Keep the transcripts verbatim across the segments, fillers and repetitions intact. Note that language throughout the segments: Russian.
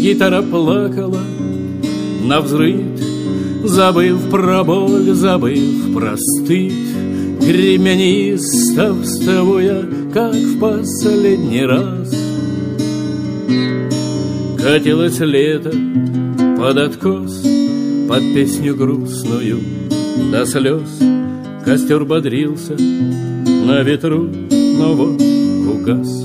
Гитара плакала навзрыд, забыв про боль, забыв про стыд. Гремя неистовствуя, как в последний раз. Катилось лето под откос, под песню грустную до слез. Костер бодрился на ветру, но вот угас.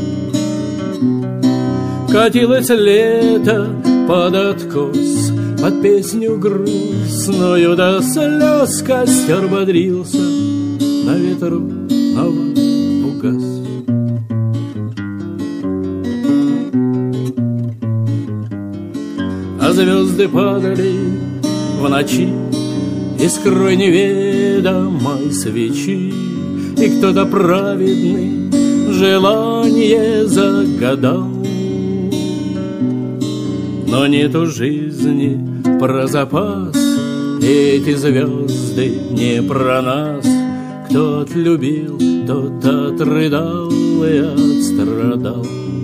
Катилось лето под откос, под песню грустную до слез. Костер бодрился на ветру, но вот угас. А звезды падали в ночи искрой неведомой свечи, и кто-то праведный желание загадал. Но нету жизни про запас, эти звезды не про нас. Кто отлюбил, тот отрыдал и отстрадал.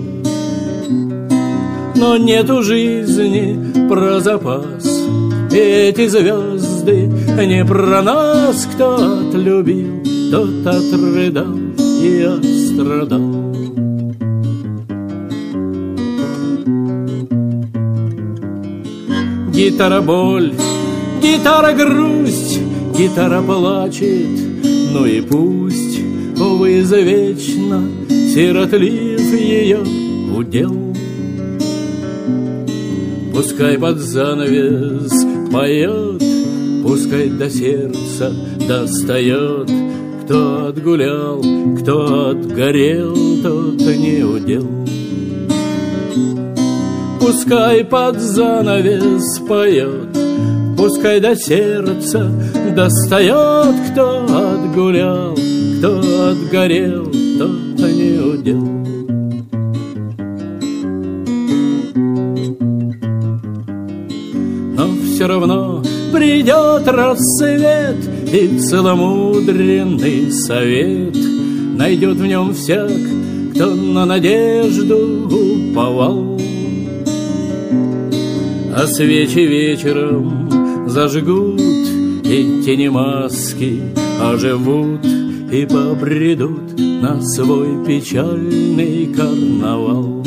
Но нету жизни про запас, эти звезды не про нас. Кто отлюбил, тот отрыдал и отстрадал. Гитара боль, гитара грусть, гитара плачет, ну и пусть, увы, извечно сиротлив ее удел. Пускай под занавес поет, пускай до сердца достает. Кто отгулял, кто отгорел, тот не удел. Пускай под занавес поет, пускай до сердца достает. Кто отгулял, кто отгорел, тот не удел. Но все равно придет рассвет, и целомудренный совет найдет в нем всяк, кто на надежду уповал. А свечи вечером зажгут, и тени маски оживут, и побредут на свой печальный карнавал.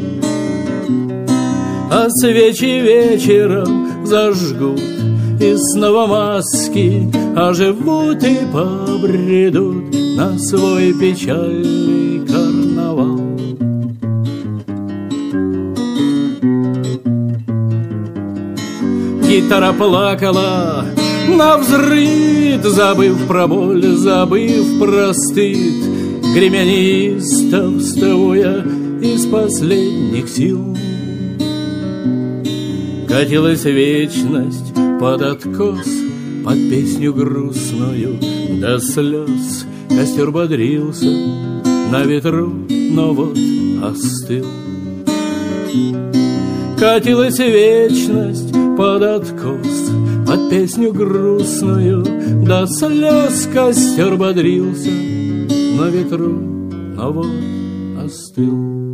А свечи вечером зажгут, и снова маски оживут, и побредут на свой печальный карнавал. Гитара плакала навзрыд, забыв про боль, забыв про стыд. Гремя неистовствуя из последних сил. Катилась вечность под откос, под песню грустную до слез. Костер бодрился на ветру, но вот остыл. Катилась вечность под откос, под песню грустную до слез. Костер бодрился на ветру, но вот остыл.